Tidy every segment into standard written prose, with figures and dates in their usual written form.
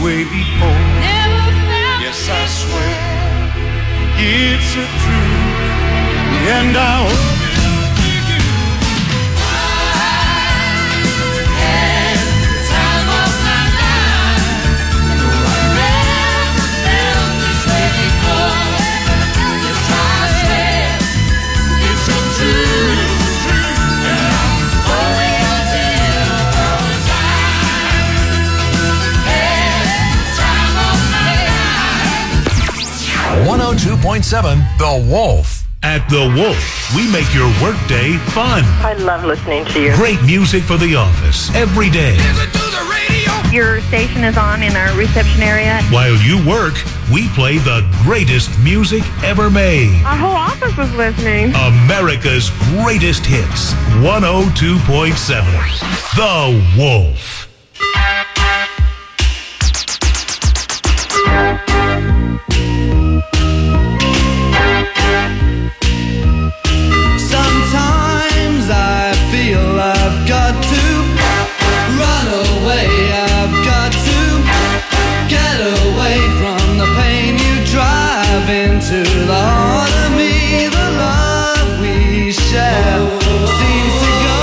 way before. Never felt yes, I swear it's a truth, and I hope it'll take you. I had the time of my life. I never felt this way before. Yes, I swear it's a truth, and I'm only until those time of my life. 102.7 The Wolf. At The Wolf, we make your workday fun. I love listening to you. Great music for the office every day. Your station is on in our reception area. While you work, we play the greatest music ever made. Our whole office was listening. America's greatest hits. 102.7 The Wolf. Sometimes I feel I've got to run away. I've got to get away from the pain you drive into the heart of me. The love we share seems to go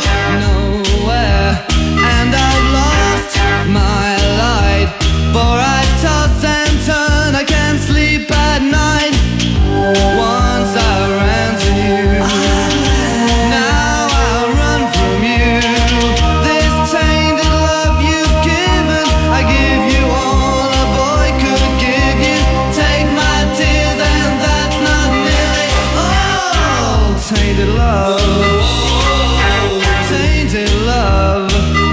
nowhere, and I've lost my light, for I toss and turn. I can't sleep at night. Once I ran to you, now I run from you. This tainted love you've given, I give you all a boy could give you. Take my tears and that's not nearly all. Tainted love, tainted love.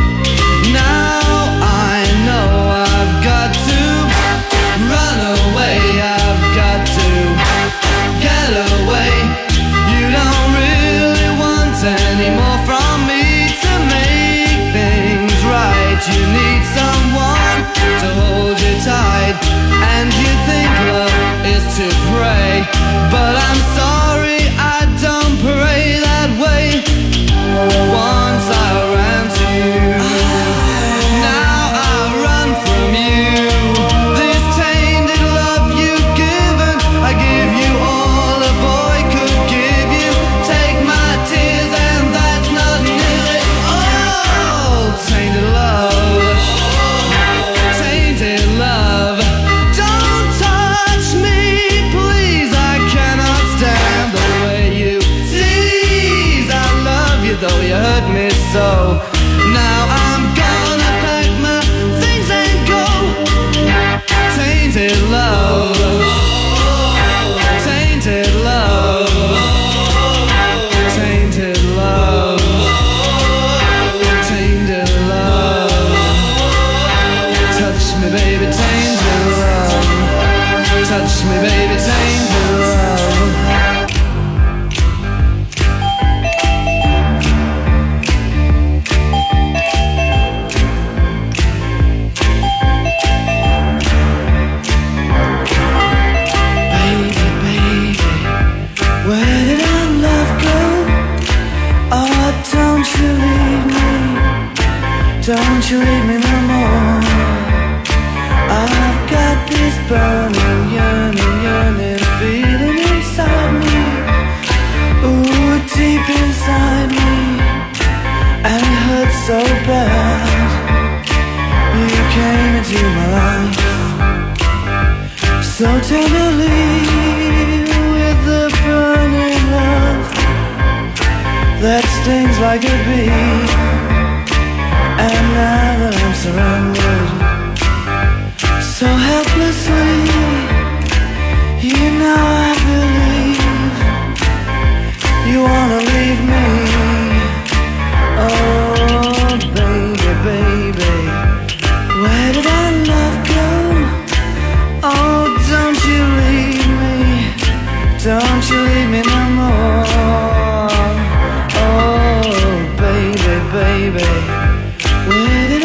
Now I know I've got to run away. I've got to get away. You don't really want any more from me to make things right. You need someone to hold you tight, and you think love is to pray, but I'm sorry, I don't pray that way. Once I ran to you, now I run from you. This tainted love you've given, I give you all a boy could give you. Take my tears and that's not nearly all. Tainted love, tainted love. Don't touch me, please. I cannot stand the way you tease. I love you though you hurt me so. Now I'm gonna pack my things and go. Tainted love, tainted love, tainted love, tainted love. Touch me, baby, tainted love. Touch me, baby, tainted love. Baby, baby, where did our love go? Oh, don't you leave me. Don't you leave me no more. I've got this burning, yearning, yearning feeling inside me. Ooh, deep inside me, and it hurts so bad. You came into my life so tenderly, with the burning love that stings like a bee. And now that I'm surrounded so helplessly, you know I believe you wanna leave me. Oh, baby, baby, where did our love go? Oh, don't you leave me. Don't you leave me no more. Oh, baby, baby, where did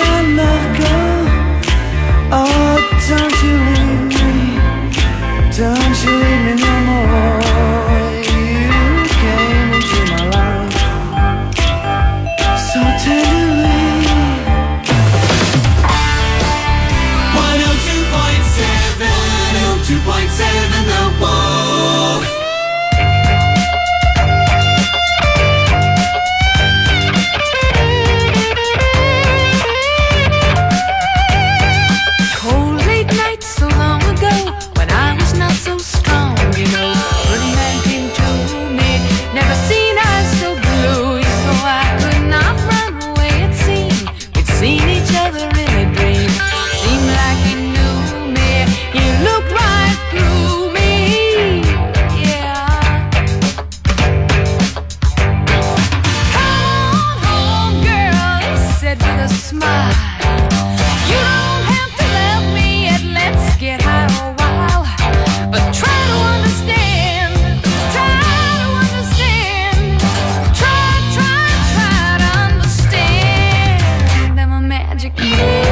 never really dreamed. Seemed like you knew me. You looked right through me. Yeah. Come on home, girl, he said with a smile. You don't have to love me yet. Let's get high a while. But try to understand. Try to understand. Try to understand. I'm a magic man.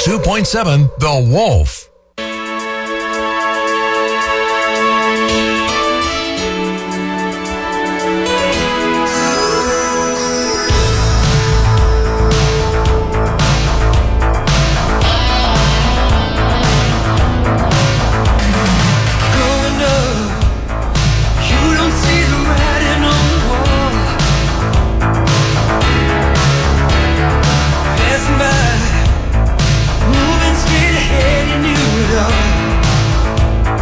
102.7 The Wolf. Moving straight ahead, you knew it all.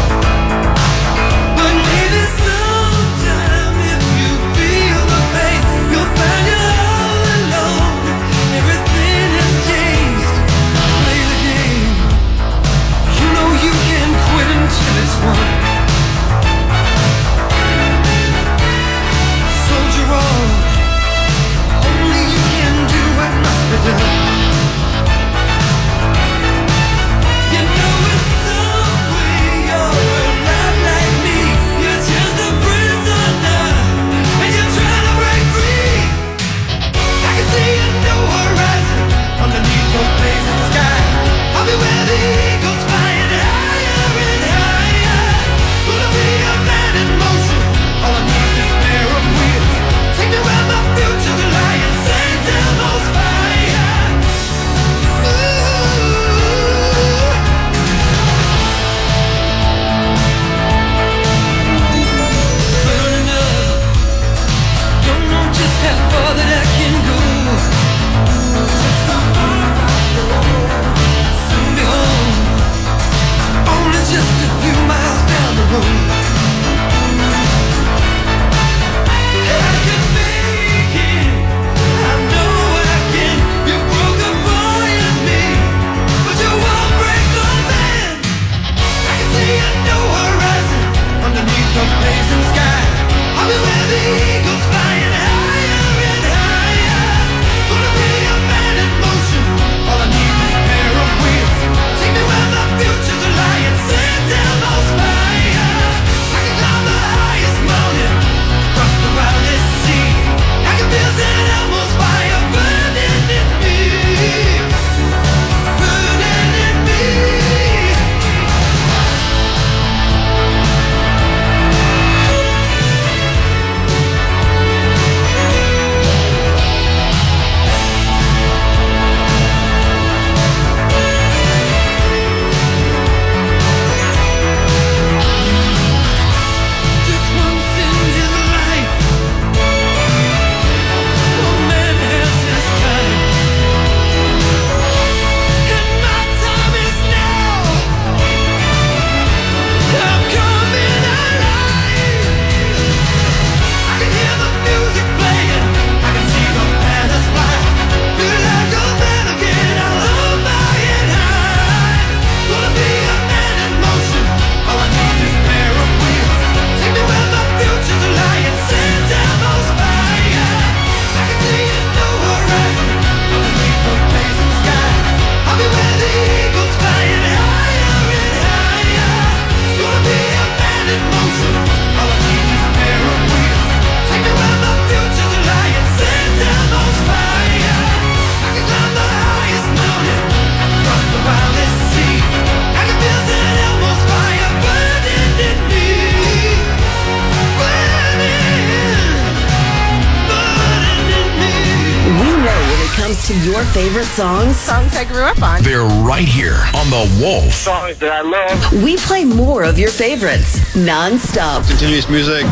to your favorite songs? Songs I grew up on. They're right here on The Wolf. Songs that I love. We play more of your favorites, non-stop. Continuous music.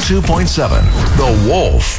102.7 The Wolf.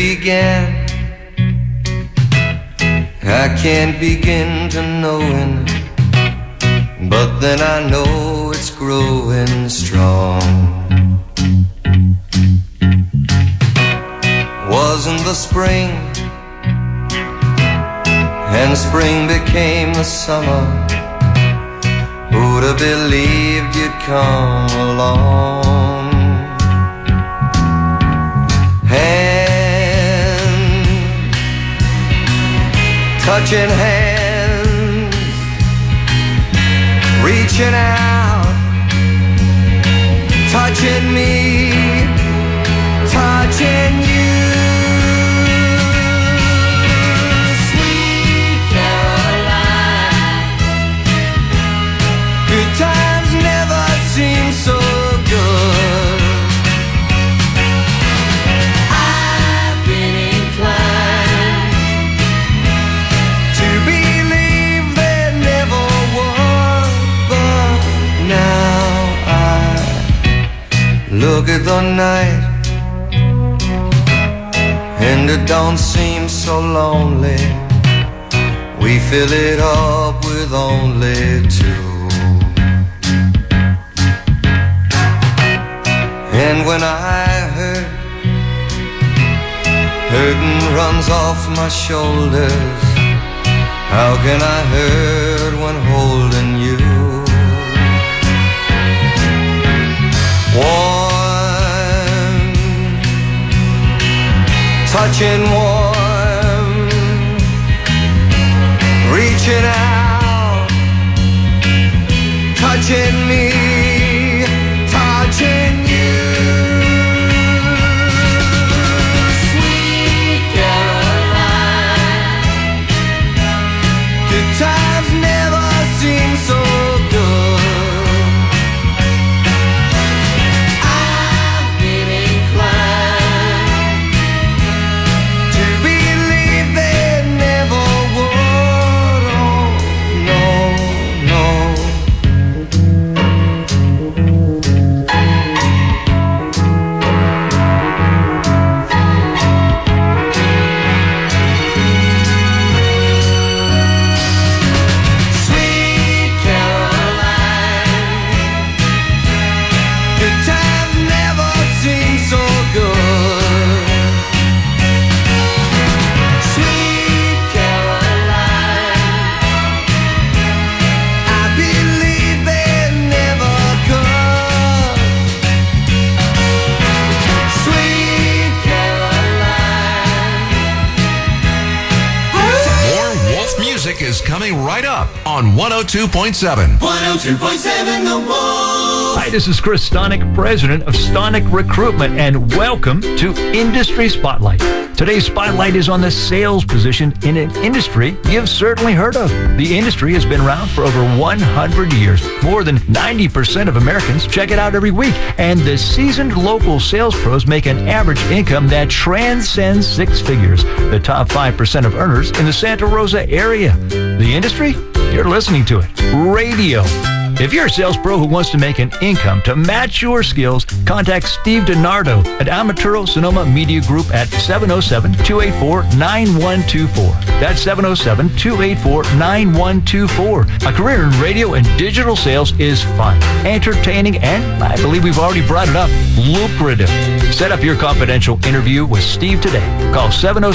began. I can't begin to knowing, but then I know it's growing strong. Wasn't the spring, and spring became the summer. Who'd have believed you'd come along? Hand, touching hands, reaching out, touching me, touching you. Sweet Caroline, good times never seem so good. I've been inclined to believe there never was, but now I look at the night and it don't seem so lonely. We fill it up with only two. And when I hurt, hurting runs off my shoulders. How can I hurt when holding you? Warm, touching warm, reaching out, touching me, touching you. Sweet Caroline, good times never seem so good. I've been inclined to believe there never would. Oh, no, no. Sweet Caroline, good times never seem so good. Sweet Caroline, I believe they never could. Sweet Caroline. More Wolf music is coming right up on 102.7. 102.7 The Wolf. Hi, this is Chris Stonick, president of Stonick Recruitment, and welcome to Industry Spotlight. Today's spotlight is on the sales position in an industry you've certainly heard of. The industry has been around for over 100 years. More than 90% of Americans check it out every week, and the seasoned local sales pros make an average income that transcends six figures. The top 5% of earners in the Santa Rosa area. The industry? You're listening to it. Radio. If you're a sales pro who wants to make an income to match your skills, contact Steve DiNardo at Amaturo Sonoma Media Group at 707-284-9124. That's 707-284-9124. A career in radio and digital sales is fun, entertaining, and I believe we've already brought it up, lucrative. Set up your confidential interview with Steve today. Call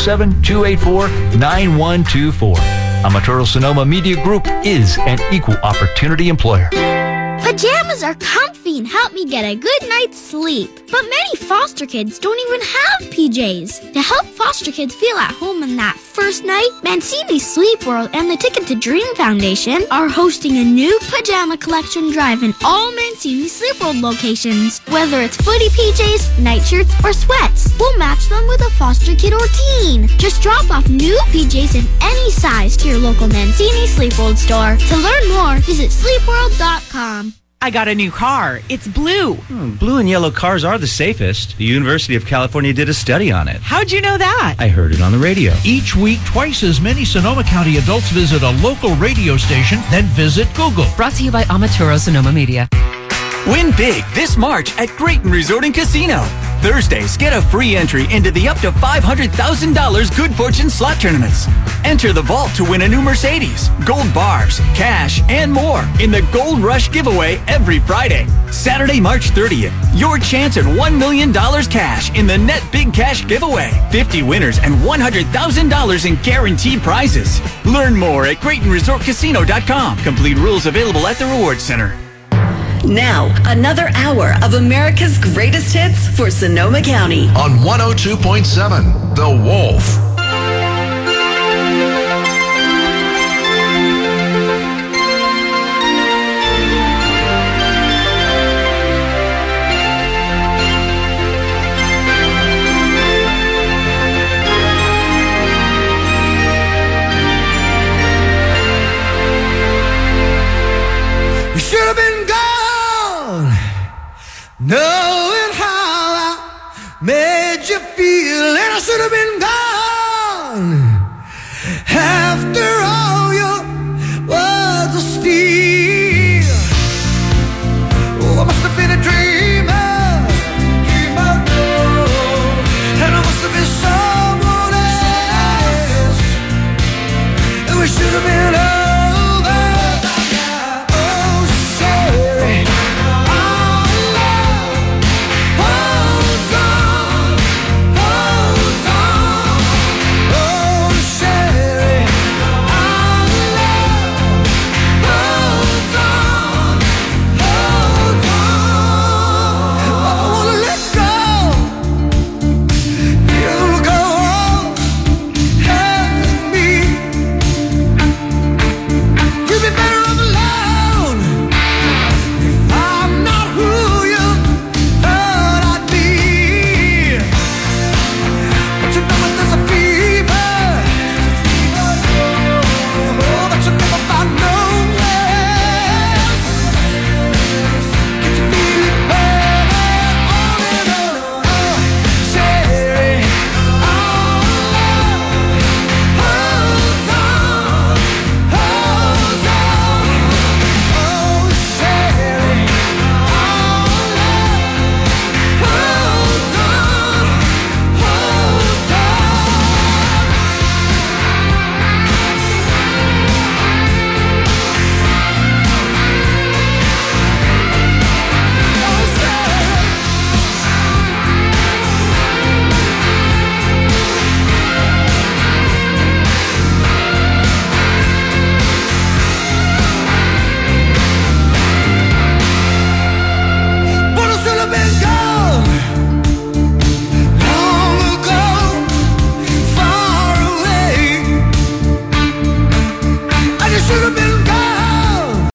707-284-9124. Amaturo Sonoma Media Group is an equal opportunity employer. Pajamas are comfy and help me get a good night's sleep. But many foster kids don't even have PJs. To help foster kids feel at home on that first night, Mancini Sleep World and the Ticket to Dream Foundation are hosting a new pajama collection drive in all Mancini Sleep World locations. Whether it's footy PJs, nightshirts, or sweats, we'll match them with a foster kid or teen. Just drop off new PJs in any size to your local Mancini Sleep World store. To learn more, visit sleepworld.com. I got a new car. It's blue. Blue and yellow cars are the safest. The University of California did a study on it. How'd you know that? I heard it on the radio. Each week, twice as many Sonoma County adults visit a local radio station than visit Google. Brought to you by Amaturo Sonoma Media. Win big this March at Grayton Resort and Casino. Thursdays, get a free entry into the up to $500,000 Good Fortune slot tournaments. Enter the vault to win a new Mercedes, gold bars, cash, and more in the Gold Rush giveaway every Friday. Saturday, March 30th, your chance at $1 million cash in the Net Big Cash giveaway. 50 winners and $100,000 in guaranteed prizes. Learn more at GraytonResortCasino.com. Complete rules available at the Rewards Center. Now, another hour of America's greatest hits for Sonoma County. On 102.7, The Wolf. We should have been gone, knowing how I made you feel, and I should have been gone